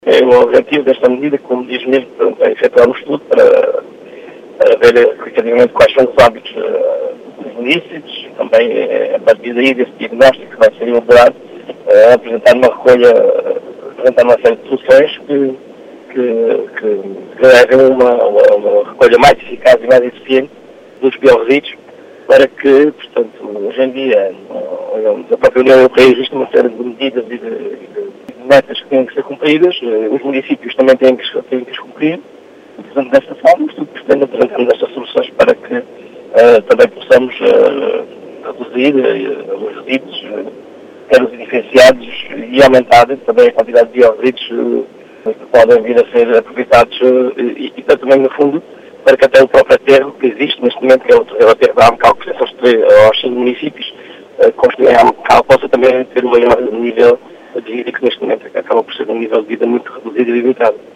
O objetivo desta medida, como diz mesmo, é efetuar um estudo para ver efetivamente quais são os hábitos dos ilícitos, também a partir daí desse diagnóstico que vai ser elaborado, apresentar uma série de soluções que levem uma recolha mais eficaz e mais eficiente dos biorresíduos, para que, portanto, hoje em dia, na própria União Europeia existe uma série de medidas e de metas que têm que ser cumpridas, os municípios também têm que as cumprir, e, portanto, desta forma, pretendo apresentar estas soluções para que também possamos reduzir os resíduos, quer os diferenciados, e aumentar também a quantidade de biorresíduos que podem vir a ser aproveitados e também, no fundo, para que até o próprio aterro que existe neste momento, que é o aterro da AMCAL, que pertence aos 5 municípios, construir a AMCAL possa também ter um maior nível de vida, que neste momento acaba por ser um nível de vida muito reduzido e limitado.